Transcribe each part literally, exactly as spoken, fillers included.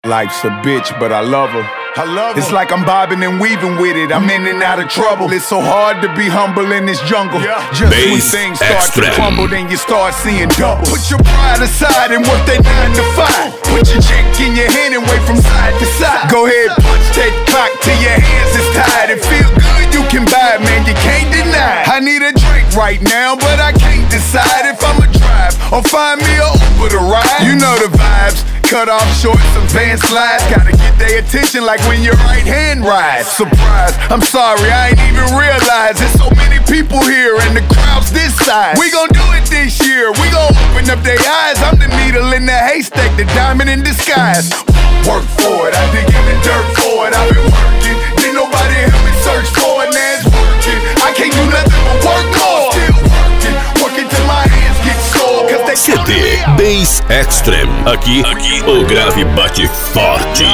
Life's a bitch, but I love her. I love her. It's like I'm bobbing and weaving with it. I'm in and out of trouble. It's so hard to be humble in this jungle. Yeah. Just Bass when things start extreme. to crumble, then you start seeing double. Put your pride aside and work that nine to five. Put your chick in your hand and wait from side to side. Go ahead, punch that clock till your hands is tired. And feel good, you can buy it, man, you can't deny. I need a drink right now, but I can't decide if I'ma drive or find me a Uber to ride. You know the vibes. Cut off short, some van slides. Gotta get their attention like when your right hand rides. Surprise, I'm sorry, I ain't even realize there's so many people here and the crowd's this size. We gon' do it this year, we gon' open up their eyes. I'm the needle in the haystack, the diamond in disguise. Work for it, I dig in the dirt for it. I've been working, didn't nobody help me search for it. Now it's working, I can't do nothing but work more. Still working, working till my hands get sore. Cause they C D Bass Extreme. Aqui, aqui o grave bate forte.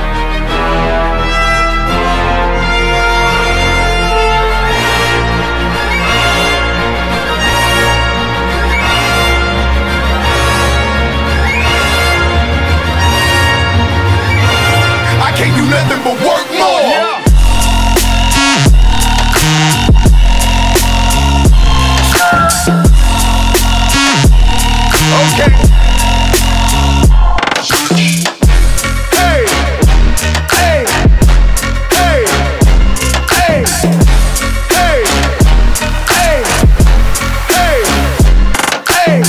I can't do nothing but work more. Yeah. Okay. Hey, hey, hey, hey, hey, hey, hey, hey.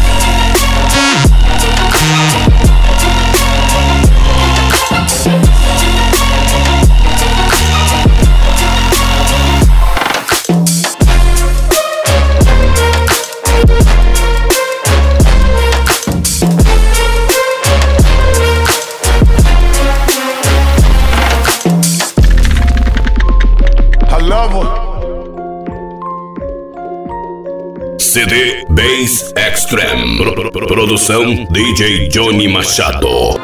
C D Bass Extreme. Pro, pro, produção D J Johnny Machado.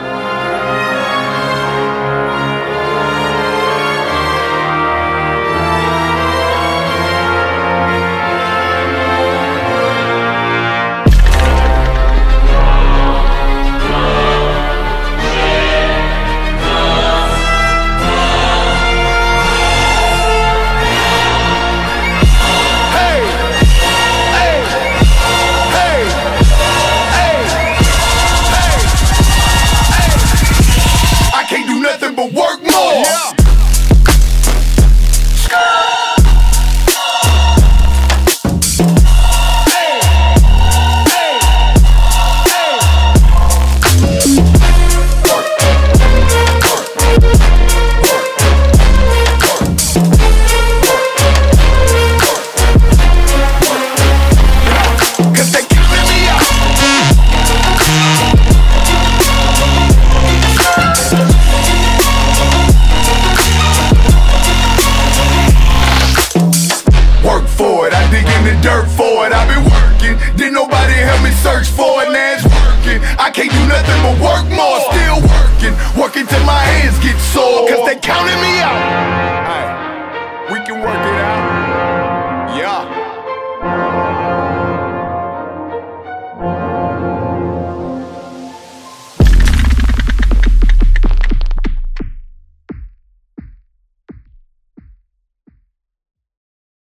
Dirt for it, I've been working. Didn't nobody help me search for it. Now it's working. I can't do nothing but work more. Still working, working till my hands get sore. Cause they counted me out. Hey, we can work it out.